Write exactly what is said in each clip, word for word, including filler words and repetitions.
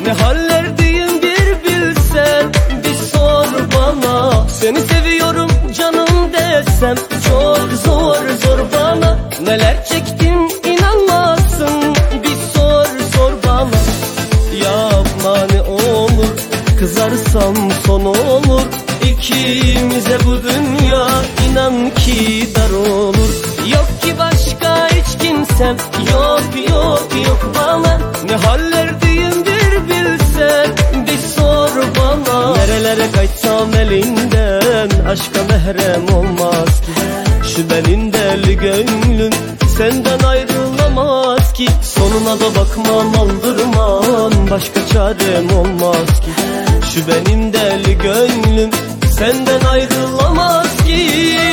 Ne hallerdeyim bir bilsen, bir sor bana. Seni seviyorum canım desem çok zor zor bana. Neler çektim inanmazsın, bir sor sor bana. Yapma ne olur, kızarsam son olur. İkimize bu dünya inan ki dar olur. Yok ki başka hiç kimsem, yok yok yok bana. Ne hallerdeyim bir bilsen, bir sor bana. Nerelere kaçsam elinden, aşka mehrem olmaz ki. Şu benim deli gönlüm senden ayrılamaz ki. Sonuna da bakmam aldırmam, başka çarem olmaz ki. Şu benim deli gönlüm senden ayrılamaz ki.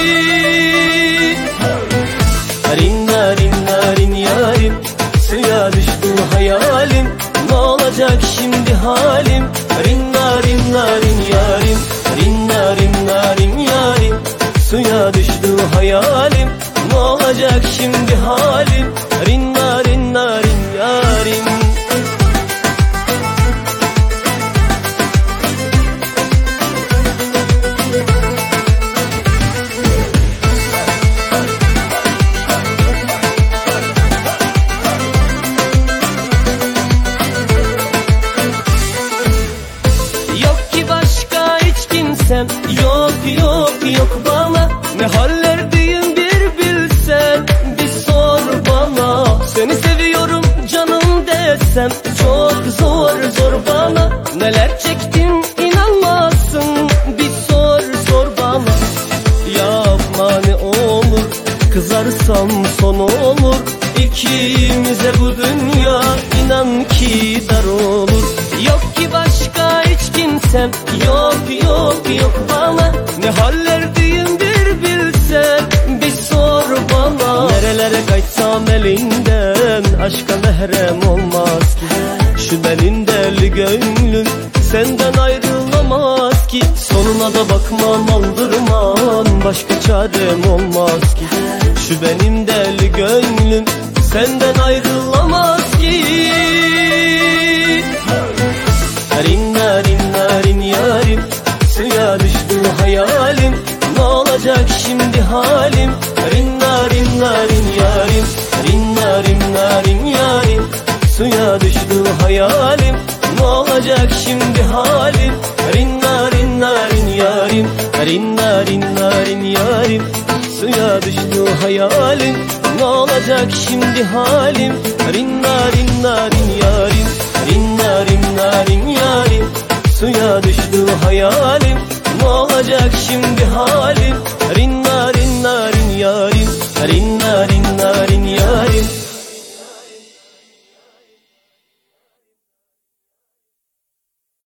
Narin narin narin yarim, suya düştü hayalim. Ne olacak şimdi halim? Narin narin narin yarim, narin narin narin yarim, suya düştü hayalim. Ne olacak şimdi halim? Narin narin narin yarim. Yok yok yok bana. Ne hallerdeyim bir bilsen, bir sor bana. Seni seviyorum canım desem çok zor zor bana. Neler çektim inanmazsın, bir sor sor bana. Yapma ne olur, kızarsam son olur. İkimize bu dünya inan ki dar olur. Yok ki başka hiç kimsem, yok yok yok bana. Ne hallerdeyim bir bilsen, bir sor bana. Nerelere kaçsam elinden, aşka mehrem olmaz ki. Şu benim deli gönlüm senden ayrılamaz ki. Sonuna da bakmam aldırmam, başka çarem olmaz ki. Şu benim deli gönlüm senden ayrılamaz ki. Narin narin narin yarim, suya düştü hayalim. Ne olacak şimdi halim? Narin narin narin yarim, narin narin narin yarim, suya düştü hayalim. Ne olacak şimdi halim? Narin narin narin yarim, narin narin narin yarim, suya düştü hayalim. Ne olacak şimdi halim? Narin narin narin yarim, narin narin narin yarim, suya düştü hayalim. Ne olacak şimdi halim? Narin narin narin yarim, narin